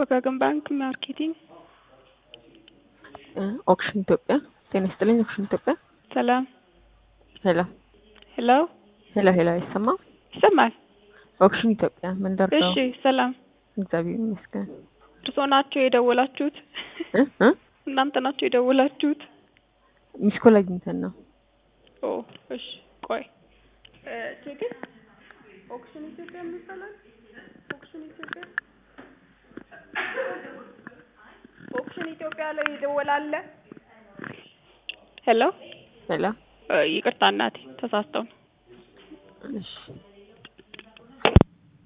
ወጋገን ባንክ ማርኬቲንግ ኦክሽን ኢትዮጵያ ጤና ይስጥልኝ። ኦክሽን ኢትዮጵያ ሰላም ሄሎ ሄሎ ሄሎ ሄሎ ይሰማል? ይሰማል። ኦክሽን ኢትዮጵያ ምን ደርሰው? እሺ ሰላም። እግዚአብሔር ይመስገን። እርስዎ ናችሁ የደወላችሁት? እናንተ ናችሁ የደወላችሁት? ሚስኮል አግኝተን ነው። ኦ እሺ ቆይ ቼክ ኦክሽን ኢትዮጵያ ምን ይባላል? ኦክሽን ኢትዮጵያ ኦክሽን ኢትዮጵያ ላይ ይደወላል። ሄሎ ሄሎ ይቅርታ እናቴ ተሳስተው ነው። እሺ